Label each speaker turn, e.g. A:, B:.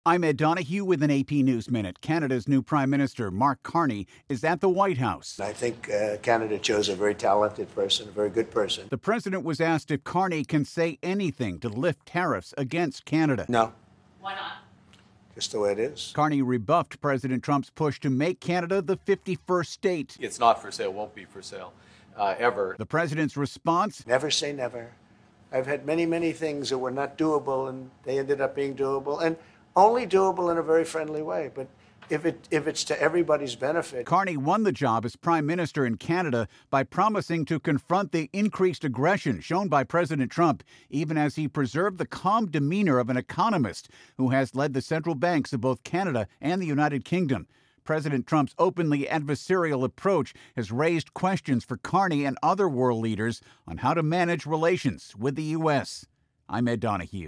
A: I'm Ed Donahue with an AP News Minute. Canada's new Prime Minister, Mark Carney, is at the White House.
B: I think Canada chose a very talented person, a very good person.
A: The president was asked if Carney can say anything to lift tariffs against Canada.
B: No.
C: Why not?
B: Just the way it is.
A: Carney rebuffed President Trump's push to make Canada the 51st state.
D: It's not for sale, won't be for sale, ever.
A: The president's response?
B: Never say never. I've had many, many things that were not doable, and they ended up being doable, and only doable in a very friendly way. But if it's to everybody's benefit.
A: Carney won the job as Prime Minister in Canada by promising to confront the increased aggression shown by President Trump, even as he preserved the calm demeanor of an economist who has led the central banks of both Canada and the United Kingdom. President Trump's openly adversarial approach has raised questions for Carney and other world leaders on how to manage relations with the U.S. I'm Ed Donahue.